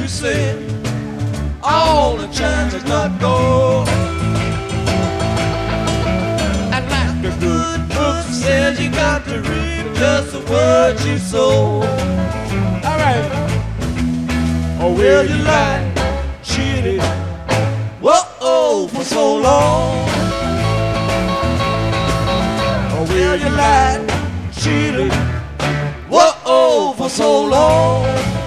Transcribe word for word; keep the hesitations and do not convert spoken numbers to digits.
you say all the chance is not gold. And like the good book says, you got to reap just the words you sow. All right. Or will you lie, cheated, whoa, for so long? Or will you lie, cheated, whoa, for so long?